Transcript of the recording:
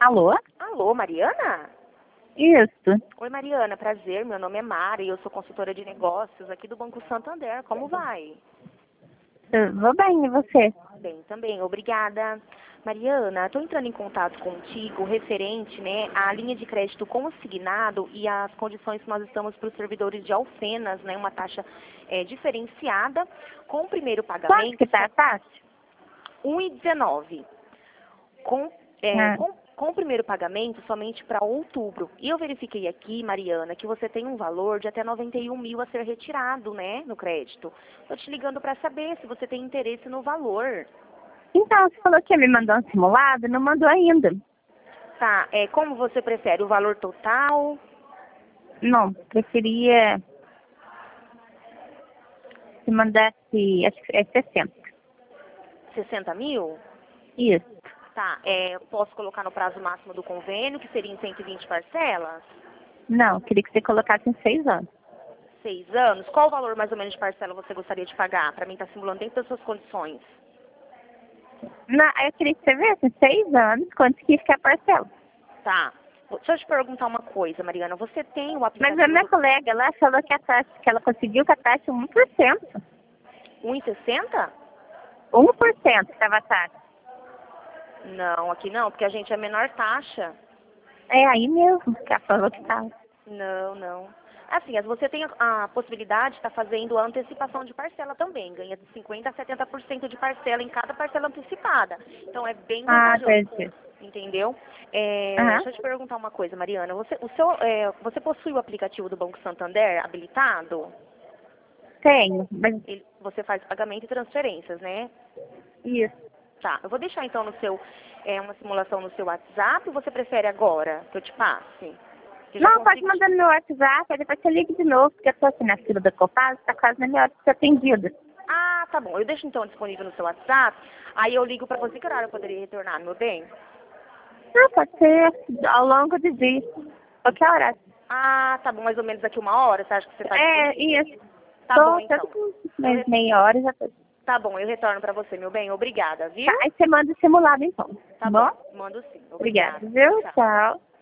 Alô? Alô, Mariana? Isso. Oi, Mariana, prazer. Meu nome é Mari, eu sou consultora de negócios aqui do Banco Santander. Como vai? Eu vou bem, e você? Bem, também, obrigada. Mariana, estou entrando em contato contigo referente, né, à linha de crédito consignado e às condições que nós estamos para os servidores de Alfenas, né, uma taxa diferenciada, com o primeiro Quanto pagamento, que tá a taxa? 1,19. Com, é, Ah, com, com o primeiro pagamento somente para outubro. E eu verifiquei aqui, Mariana, que você tem um valor de até 91 mil a ser retirado, né, no crédito. Estou te ligando para saber se você tem interesse no valor. então, você falou que ia me mandar um simulado, não mandou ainda. Tá, como você prefere? O valor total? Não, preferia que mandasse, acho que é 60. 60 mil? Isso. Tá, posso colocar no prazo máximo do convênio, que seria em 120 parcelas? Não, queria que você colocasse em 6 anos. 6 anos? Qual o valor mais ou menos de parcela você gostaria de pagar? Para mim estar simulando dentro das suas condições. Não, eu queria que você visse em 6 anos quanto que fica a parcela. Tá. Deixa eu te perguntar uma coisa, Mariana. Você tem o Mas aplicativo a minha do colega, ela falou que a taxa, que ela conseguiu com a taxa 1%. 1,60? 1% estava a taxa. Não, aqui não, porque a gente é menor taxa. É aí mesmo que ela falou que estava. Não, não. Assim, você tem a possibilidade de estar fazendo a antecipação de parcela também. Ganha de 50% a 70% de parcela em cada parcela antecipada. Então, é bem Ah, vantajoso. entendi. Entendeu? Aham. Deixa eu te perguntar uma coisa, Mariana. Você possui o aplicativo do Banco Santander habilitado? Tenho, mas Você faz pagamento e transferências, né? isso. Tá, eu vou deixar então uma simulação no seu WhatsApp ou você prefere agora que eu te passe? Que eu já Não, pode consigo mandar no meu WhatsApp, aí depois você liga de novo, porque eu tô aqui na fila da Copasa, tá quase na minha hora de ser atendida. Ah, tá bom. Eu deixo então disponível no seu WhatsApp, aí eu ligo pra você que horário eu poderia retornar, meu bem? Não, pode ser ao longo do dia, qualquer hora. Ah, tá bom, mais ou menos daqui 1 hora, você acha que você tá É, disponível? isso. Tá bom Tô, então. tanto com Eu mais re- meia hora já tô. Tá bom, eu retorno pra você, meu bem. Obrigada, viu? Tá, aí você manda o simulado então, tá Tá bom? bom, mando sim. Obrigada, Obrigada. Tchau, viu? tchau. Tchau.